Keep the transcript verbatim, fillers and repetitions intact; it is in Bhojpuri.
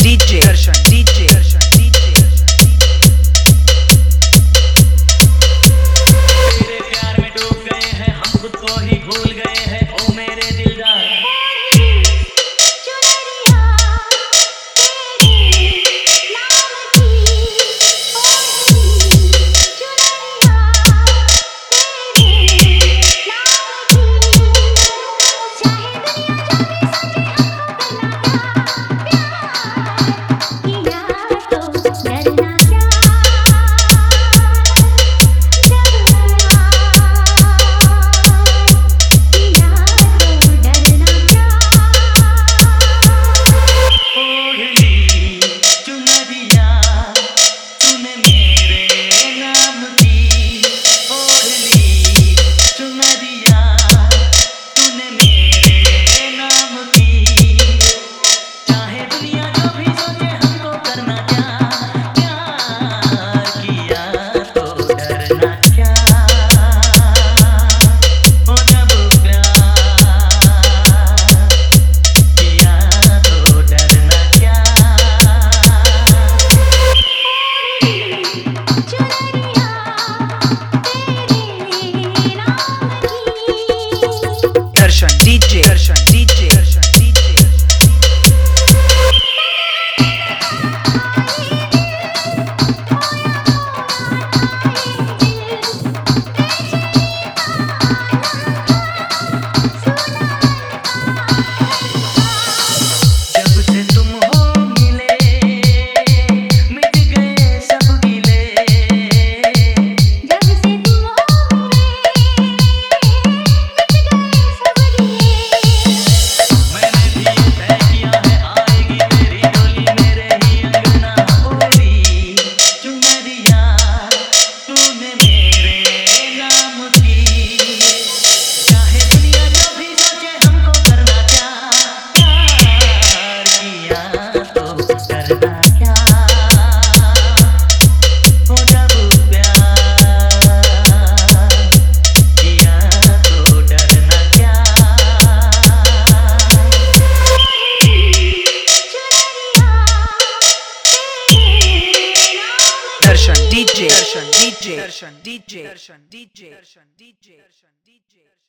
डीजे दर्शन डीजे दर्शन डीजे तेरे प्यार में डूब गए हैं हम, खुद को ही भूल गए हैं ओ मेरे दिलदार। दर्शन डीजे दर्शन डीजे दर्शन डीजे जब से तुम हो मिले मिट गए सब गिले। जब से तुम हो मिले मिट गए सब गिले। मैंने भी ये तय किया है आएगी तेरी डोली मेरे ही अंगना। ओली चुनरिया तूने मेरे नाम की, चाहे दुनिया जो भी सोचे हमको करना क्या, प्यार किया तो करना क्या, हो जब प्यार किया तो डरना क्या। दर्शन डीजे दर्शन डीजे दर्शन डीजे दर्शन डीजे दर्शन डीजे दर्शन डीजे